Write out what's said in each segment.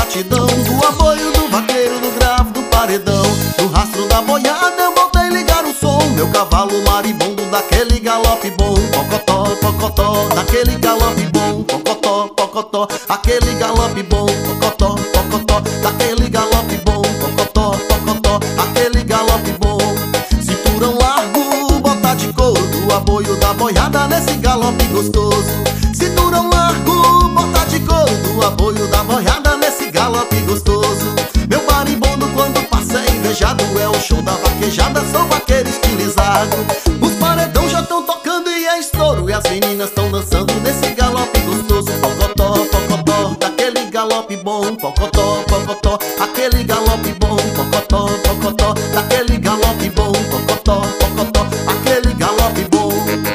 batidão do aboio do vaqueiro, do grave, do paredão. No rastro da boiada eu voltei ligar o som. Meu cavalo maribondo daquele galope bom. Pocotó, pocotó, daquele galope bom. Pocotó, pocotó, aquele galope bom. Pocotó, pocotó, daquele galope bom. Pocotó, pocotó, aquele galope bom. Cinturão largo, bota de couro, do aboio da boiada nesse galope gostoso. Cinturão largo, bota de couro, do aboio da boiada nesse galope gostoso. Meu marimbondo quando passa invejado, é o show da vaquejada, sou vaqueiro estilizado. Os paredão já tão tocando e é estouro, e as meninas tão dançando nesse galope gostoso. Pocotó, pocotó, daquele galope bom. Pocotó, pocotó, aquele galope bom. Pocotó, pocotó, daquele galope bom. Pocotó, pocotó, aquele galope bom.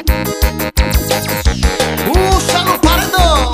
Puxa no paredão!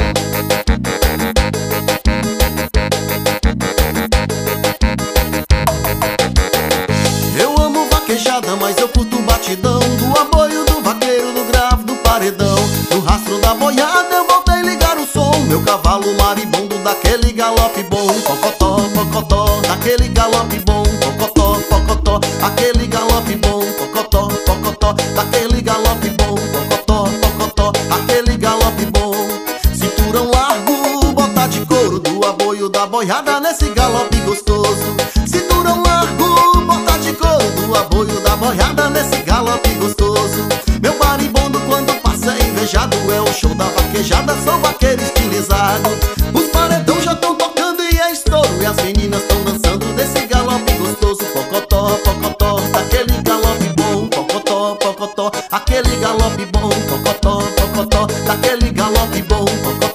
Eu amo vaquejada, mas eu curto batidão do aboio do vaqueiro, do grave, do paredão. No rastro da boiada eu voltei ligar o som. Meu cavalo maribondo daquele galope bom. Pocotó, pocotó, daquele galope bom. Pocotó, pocotó, aquele galope bom. Pocotó, pocotó, daquele galope bom. Pocotó, pocotó, aquele galope bom. Cinturão largo, bota de couro, do aboio da boiada nesse galope gostoso. Cinturão largo, bota de couro, do aboio da boiada nesse galope gostoso. Meu marimbondo quando passa invejado, é o show da vaquejada, sou vaqueiro estilizado. Os paredão já tão tocando e é estouro, e as meninas tão dançando nesse galope gostoso. Pocotó, pocotó, daquele galope bom. Pocotó, pocotó, aquele galope bom. Pocotó, pocotó, daquele galope bom. Pocotó,